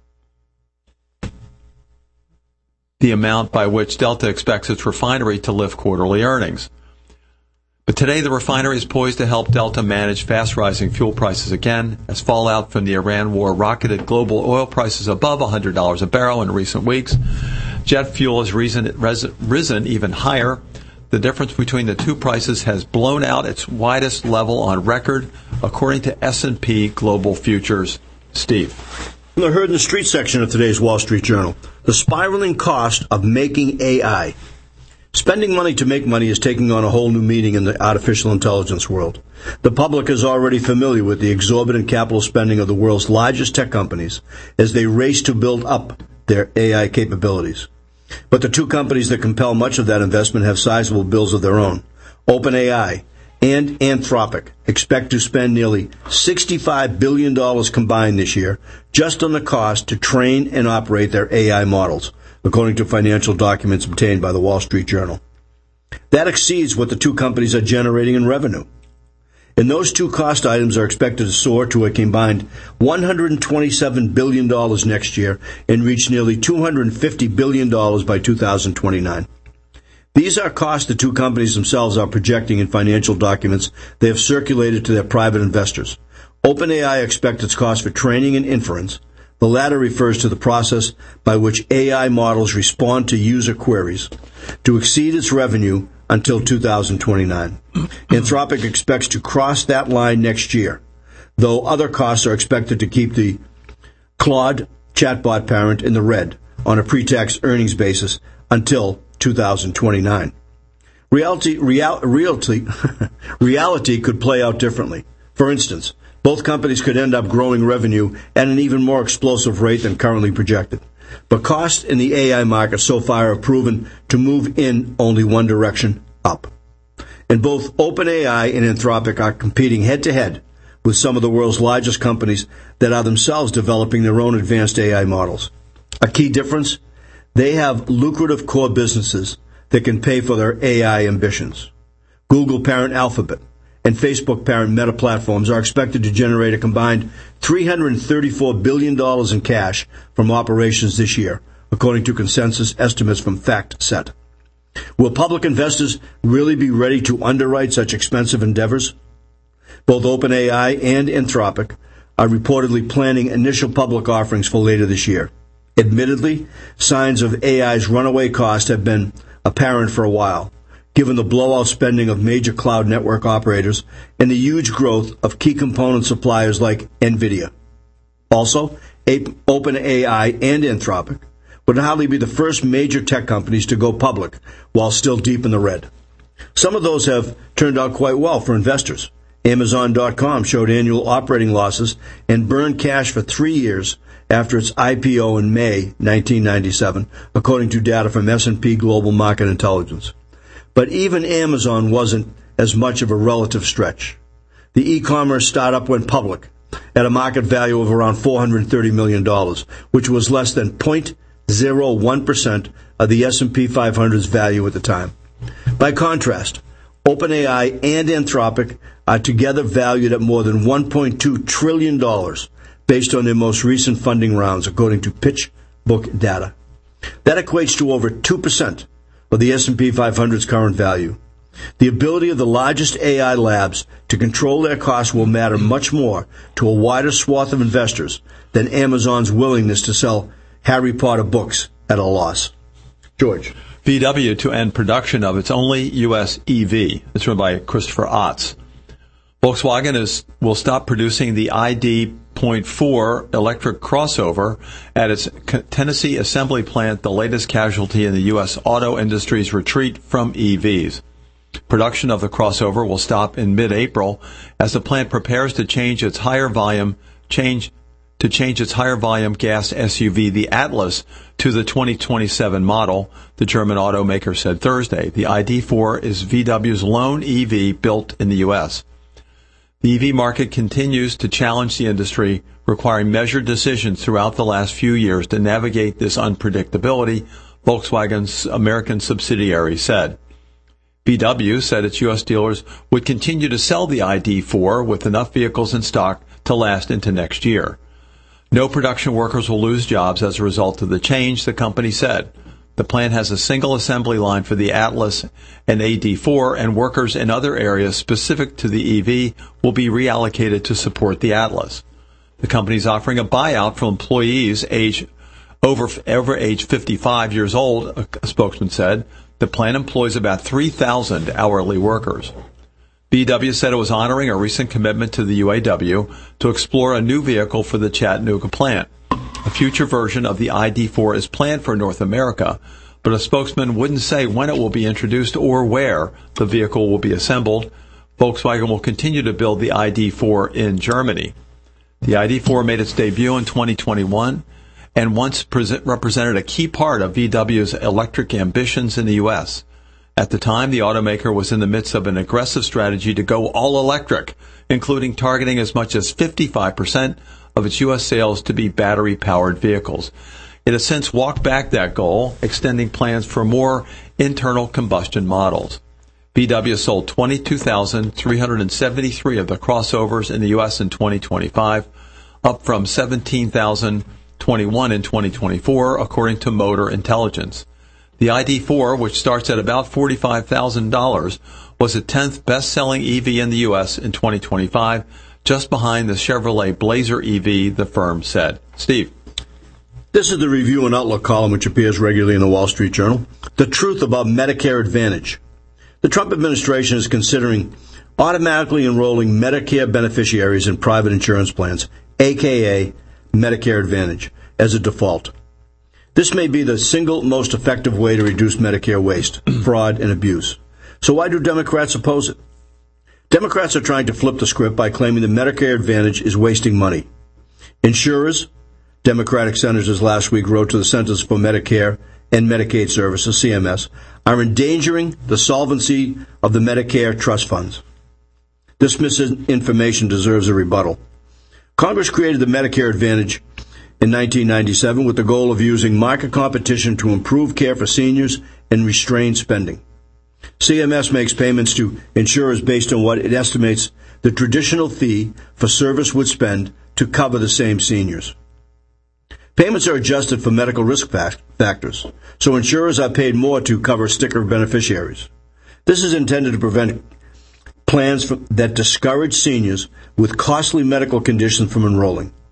the amount by which Delta expects its refinery to lift quarterly earnings. But today the refinery is poised to help Delta manage fast-rising fuel prices again, as fallout from the Iran war rocketed global oil prices above $100 a barrel in recent weeks. Jet fuel has risen even higher. The difference between the two prices has blown out its widest level on record, according to S&P Global Futures. Steve. I heard in the street section of today's Wall Street Journal, the spiraling cost of making AI. Spending money to make money is taking on a whole new meaning in the artificial intelligence world. The public is already familiar with the exorbitant capital spending of the world's largest tech companies as they race to build up their AI capabilities. But the two companies that compel much of that investment have sizable bills of their own. OpenAI and Anthropic expect to spend nearly $65 billion combined this year just on the cost to train and operate their AI models, according to financial documents obtained by the Wall Street Journal. That exceeds what the two companies are generating in revenue. And those two cost items are expected to soar to a combined $127 billion next year and reach nearly $250 billion by 2029. These are costs the two companies themselves are projecting in financial documents they have circulated to their private investors. OpenAI expects its cost for training and inference. The latter refers to the process by which AI models respond to user queries to exceed its revenue until 2029. Anthropic expects to cross that line next year, though other costs are expected to keep the Claude chatbot parent in the red on a pre-tax earnings basis until 2029. Reality could play out differently. For instance, both companies could end up growing revenue at an even more explosive rate than currently projected. But costs in the AI market so far have proven to move in only one direction, up. And both OpenAI and Anthropic are competing head-to-head with some of the world's largest companies that are themselves developing their own advanced AI models. A key difference? They have lucrative core businesses that can pay for their AI ambitions. Google parent Alphabet and Facebook parent Meta Platforms are expected to generate a combined $334 billion in cash from operations this year, according to consensus estimates from FactSet. Will public investors really be ready to underwrite such expensive endeavors? Both OpenAI and Anthropic are reportedly planning initial public offerings for later this year. Admittedly, signs of AI's runaway cost have been apparent for a while, given the blowout spending of major cloud network operators and the huge growth of key component suppliers like NVIDIA. Also, OpenAI and Anthropic would hardly be the first major tech companies to go public while still deep in the red. Some of those have turned out quite well for investors. Amazon.com showed annual operating losses and burned cash for 3 years after its IPO in May 1997, according to data from S&P Global Market Intelligence. But even Amazon wasn't as much of a relative stretch. The e-commerce startup went public at a market value of around $430 million, which was less than 0.01% of the S&P 500's value at the time. By contrast, OpenAI and Anthropic are together valued at more than $1.2 trillion based on their most recent funding rounds, according to PitchBook data. That equates to over 2% of the S&P 500's current value. The ability of the largest AI labs to control their costs will matter much more to a wider swath of investors than Amazon's willingness to sell Harry Potter books at a loss. George. VW to end production of its only U.S. EV. It's written by Christopher Otts. Volkswagen will stop producing the ID.4 electric crossover at its Tennessee assembly plant, the latest casualty in the U.S. auto industry's retreat from EVs. Production of the crossover will stop in mid-April as the plant prepares to change its higher volume gas SUV, the Atlas, to the 2027 model, the German automaker said Thursday. The ID.4 is VW's lone EV built in the U.S. The EV market continues to challenge the industry, requiring measured decisions throughout the last few years to navigate this unpredictability, Volkswagen's American subsidiary said. VW said its U.S. dealers would continue to sell the ID.4 with enough vehicles in stock to last into next year. No production workers will lose jobs as a result of the change, the company said. The plant has a single assembly line for the Atlas and ID.4, and workers in other areas specific to the EV will be reallocated to support the Atlas. The company is offering a buyout for employees over age 55 years old, a spokesman said. The plant employs about 3,000 hourly workers. VW said it was honoring a recent commitment to the UAW to explore a new vehicle for the Chattanooga plant. A future version of the ID.4 is planned for North America, but a spokesman wouldn't say when it will be introduced or where the vehicle will be assembled. Volkswagen will continue to build the ID.4 in Germany. The ID.4 made its debut in 2021 and once represented a key part of VW's electric ambitions in the U.S. At the time, the automaker was in the midst of an aggressive strategy to go all electric, including targeting as much as 55% of its U.S. sales to be battery-powered vehicles. It has since walked back that goal, extending plans for more internal combustion models. VW sold 22,373 of the crossovers in the U.S. in 2025, up from 17,021 in 2024, according to Motor Intelligence. The ID.4, which starts at about $45,000, was the 10th best-selling EV in the U.S. in 2025, just behind the Chevrolet Blazer EV, the firm said. Steve. This is the Review and Outlook column, which appears regularly in the Wall Street Journal. The truth about Medicare Advantage. The Trump administration is considering automatically enrolling Medicare beneficiaries in private insurance plans, a.k.a. Medicare Advantage, as a default. This may be the single most effective way to reduce Medicare waste, fraud, and abuse. So why do Democrats oppose it? Democrats are trying to flip the script by claiming the Medicare Advantage is wasting money. Insurers, Democratic senators last week wrote to the Centers for Medicare and Medicaid Services, CMS, are endangering the solvency of the Medicare trust funds. This misinformation deserves a rebuttal. Congress created the Medicare Advantage in 1997 with the goal of using market competition to improve care for seniors and restrain spending. CMS makes payments to insurers based on what it estimates the traditional fee for service would spend to cover the same seniors. Payments are adjusted for medical risk factors, so insurers are paid more to cover sticker beneficiaries. This is intended to prevent plans that discourage seniors with costly medical conditions from enrolling.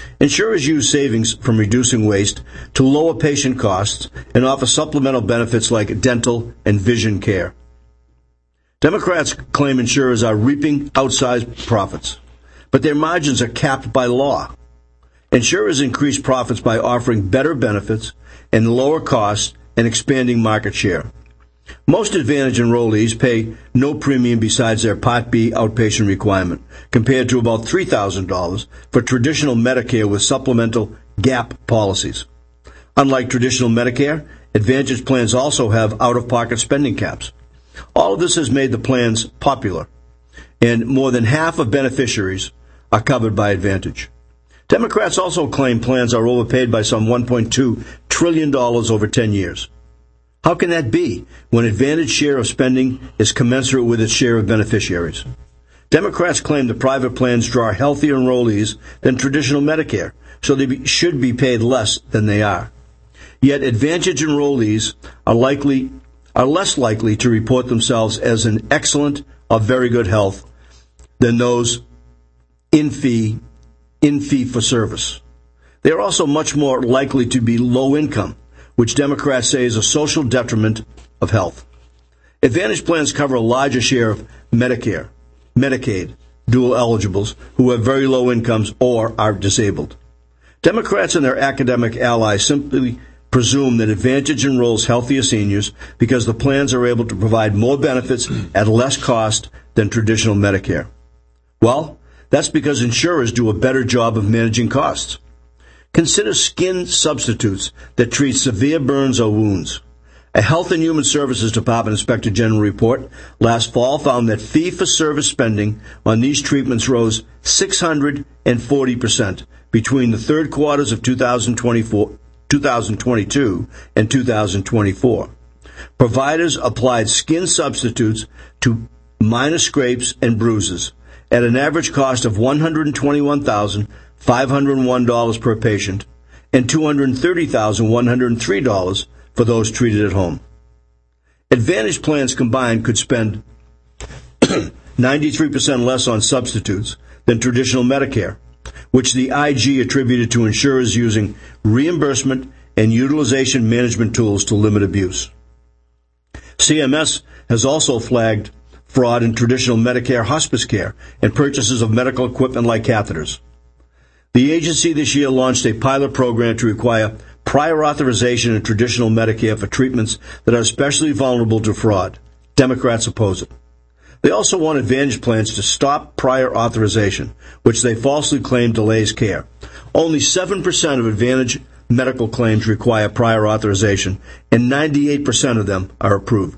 Insurers use savings from reducing waste to lower patient costs and offer supplemental benefits like dental and vision care. Democrats claim insurers are reaping outsized profits, but their margins are capped by law. Insurers increase profits by offering better benefits and lower costs and expanding market share. Most Advantage enrollees pay no premium besides their Part B outpatient requirement, compared to about $3,000 for traditional Medicare with supplemental gap policies. Unlike traditional Medicare, Advantage plans also have out-of-pocket spending caps. All of this has made the plans popular, and more than half of beneficiaries are covered by Advantage. Democrats also claim plans are overpaid by some $1.2 trillion over 10 years. How can that be when Advantage's share of spending is commensurate with its share of beneficiaries? Democrats claim the private plans draw healthier enrollees than traditional Medicare, so they should be paid less than they are. Yet Advantage enrollees are less likely to report themselves as in excellent or very good health than those in fee for service. They are also much more likely to be low income, which Democrats say is a social detriment of health. Advantage plans cover a larger share of Medicare, Medicaid, dual eligibles who have very low incomes or are disabled. Democrats and their academic allies simply presume that Advantage enrolls healthier seniors because the plans are able to provide more benefits at less cost than traditional Medicare. Well, that's because insurers do a better job of managing costs. Consider skin substitutes that treat severe burns or wounds. A Health and Human Services Department Inspector General report last fall found that fee-for-service spending on these treatments rose 640% between the third quarters of 2022 and 2024. Providers applied skin substitutes to minor scrapes and bruises at an average cost of $121,501 per patient and $230,103 for those treated at home. Advantage plans combined could spend 93% less on substitutes than traditional Medicare, which the IG attributed to insurers using reimbursement and utilization management tools to limit abuse. CMS has also flagged fraud in traditional Medicare hospice care and purchases of medical equipment like catheters. The agency this year launched a pilot program to require prior authorization in traditional Medicare for treatments that are especially vulnerable to fraud. Democrats oppose it. They also want Advantage plans to stop prior authorization, which they falsely claim delays care. Only 7% of Advantage medical claims require prior authorization, and 98% of them are approved.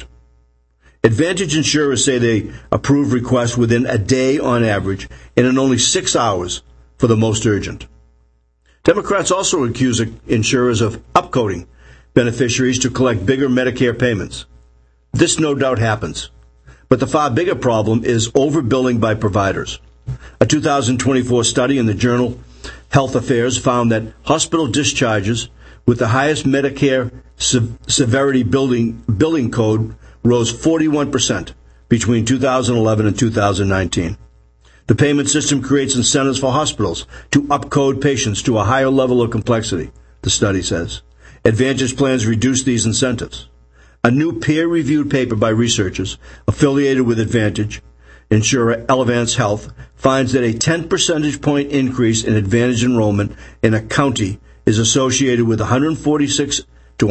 Advantage insurers say they approve requests within a day on average, and in only 6 hours for the most urgent. Democrats also accuse insurers of upcoding beneficiaries to collect bigger Medicare payments. This no doubt happens. But the far bigger problem is overbilling by providers. A 2024 study in the journal Health Affairs found that hospital discharges with the highest Medicare severity billing code rose 41% between 2011 and 2019. The payment system creates incentives for hospitals to upcode patients to a higher level of complexity, the study says. Advantage plans reduce these incentives. A new peer-reviewed paper by researchers affiliated with Advantage, insurer Elevance Health, finds that a 10 percentage point increase in Advantage enrollment in a county is associated with $146 to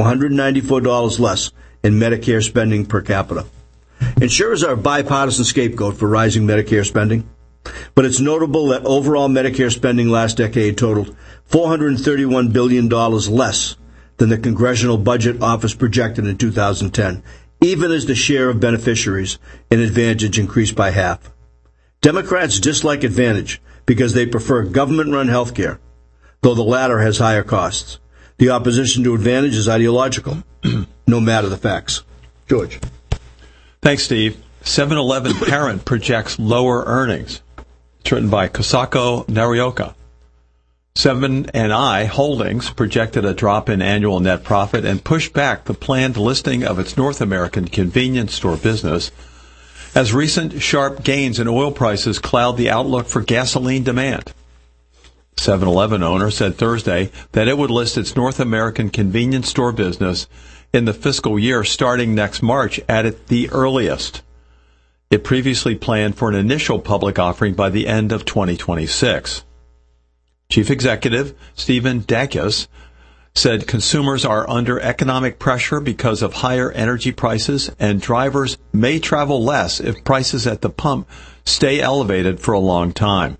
$194 less in Medicare spending per capita. Insurers are a bipartisan scapegoat for rising Medicare spending, but it's notable that overall Medicare spending last decade totaled $431 billion less than the Congressional Budget Office projected in 2010, even as the share of beneficiaries in Advantage increased by half. Democrats dislike Advantage because they prefer government-run health care, though the latter has higher costs. The opposition to Advantage is ideological, no matter the facts. George. Thanks, Steve. 7-Eleven parent projects lower earnings. It's written by Kosako Narioka. 7-I Holdings projected a drop in annual net profit and pushed back the planned listing of its North American convenience store business as recent sharp gains in oil prices cloud the outlook for gasoline demand. 7-Eleven owner said Thursday that it would list its North American convenience store business in the fiscal year starting next March at the earliest. It previously planned for an initial public offering by the end of 2026. Chief Executive Stephen Dacus said consumers are under economic pressure because of higher energy prices, and drivers may travel less if prices at the pump stay elevated for a long time.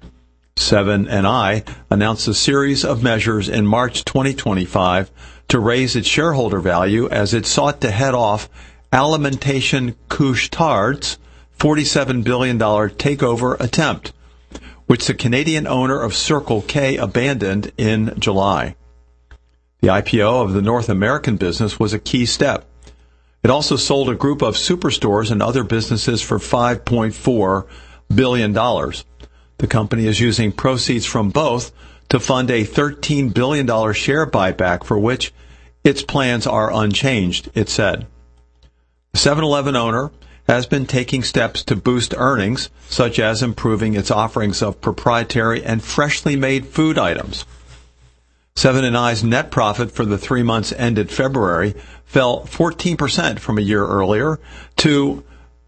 7-I announced a series of measures in March 2025 to raise its shareholder value as it sought to head off Alimentation Couche-Tard's $47 billion takeover attempt, which the Canadian owner of Circle K abandoned in July. The IPO of the North American business was a key step. It also sold a group of superstores and other businesses for $5.4 billion. The company is using proceeds from both to fund a $13 billion share buyback for which its plans are unchanged, it said. The 7-Eleven owner has been taking steps to boost earnings, such as improving its offerings of proprietary and freshly made food items. 7-I's net profit for the 3 months ended February fell 14% from a year earlier to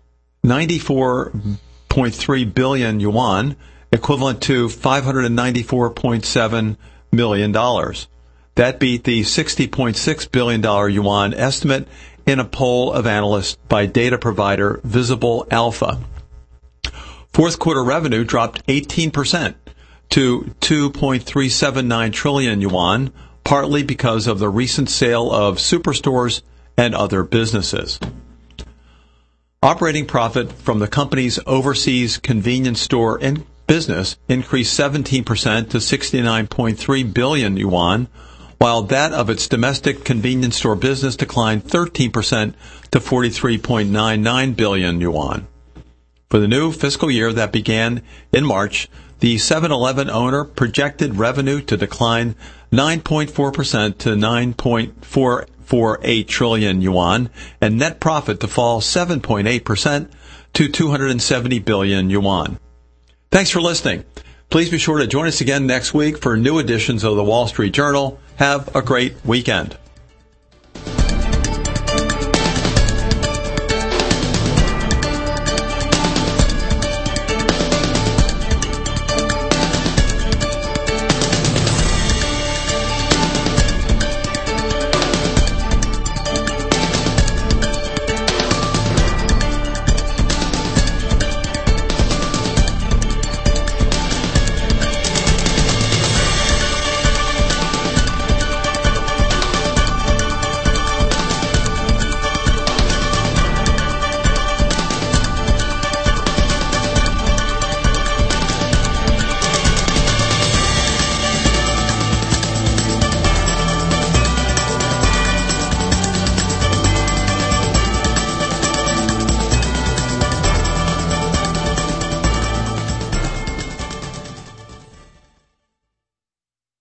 94.3 billion yuan, equivalent to $594.7 million. That beat the $60.6 billion yuan estimate in a poll of analysts by data provider Visible Alpha. Fourth quarter revenue dropped 18% to 2.379 trillion yuan, partly because of the recent sale of superstores and other businesses. Operating profit from the company's overseas convenience store business increased 17% to 69.3 billion yuan, while that of its domestic convenience store business declined 13% to 43.99 billion yuan. For the new fiscal year that began in March, the 7-Eleven owner projected revenue to decline 9.4% to 9.448 trillion yuan and net profit to fall 7.8% to 270 billion yuan. Thanks for listening. Please be sure to join us again next week for new editions of the Wall Street Journal. Have a great weekend.